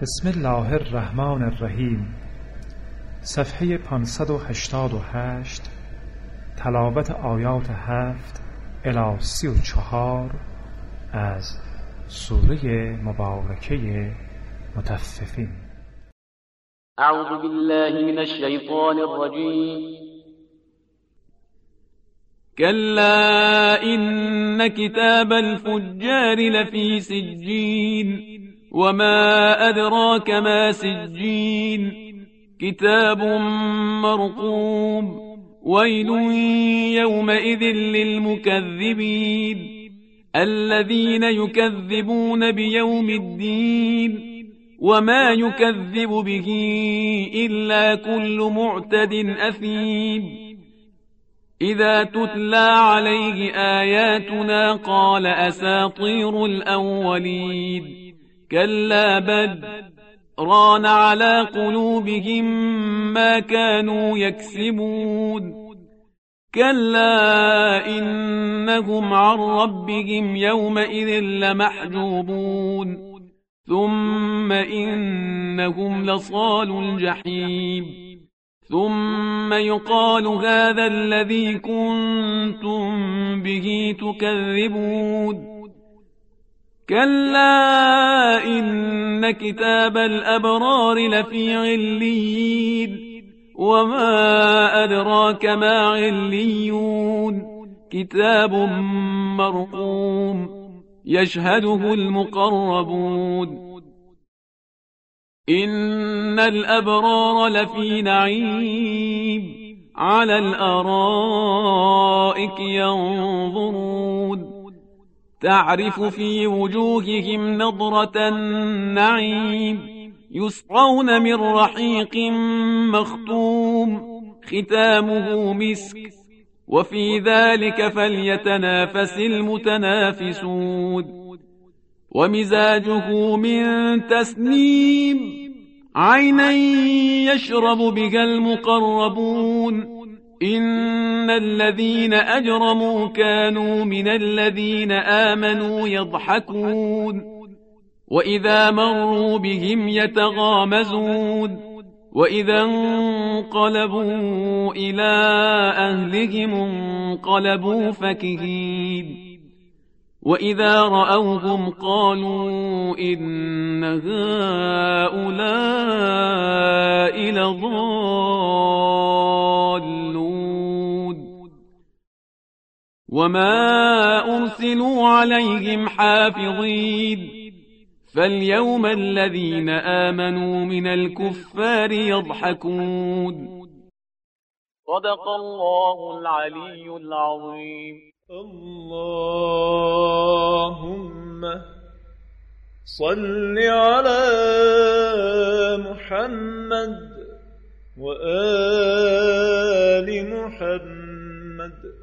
بسم الله الرحمن الرحیم. صفحه 588. تلاوت آیات 7 الی 34 از سوره مبارکه مطففین. اعوذ بالله من الشیطان الرجیم. كلا إن كتاب الفجار لفي سجين وما أدراك ما سجين كتاب مرقوم ويل يومئذ للمكذبين الذين يكذبون بيوم الدين وما يكذب به إلا كل معتد أثيم إذا تتلى عليه آياتنا قال أساطير الأولين كلا بل ران على قلوبهم ما كانوا يكسبون كلا إنهم عن ربهم يومئذ لمحجوبون ثم إنهم لصالو الجحيم ثم يقال هذا الذي كنتم به تكذبون كلا إن كتاب الأبرار لفي عليين وما أدراك ما عليون كتاب مرقوم يشهده المقربون إن الأبرار لفي نعيم على الأرائك ينظرون تعرف في وجوههم نضرة النعيم يسقون من رحيق مختوم ختامه مسك وفي ذلك فليتنافس المتنافسون ومزاجه من تسنيم عينا يشرب بها المقربون إن الذين أجرموا كانوا من الذين آمنوا يضحكون وإذا مروا بهم يتغامزون وإذا انقلبوا إلى أهلهم انقلبوا فكهين وإذا رأوهم قالوا إن هؤلاء لضالون وما أرسلوا عليهم حافظين فاليوم الذين آمنوا من الكفار يضحكون. صدق الله العلي العظيم. اللهم صل على محمد وآل محمد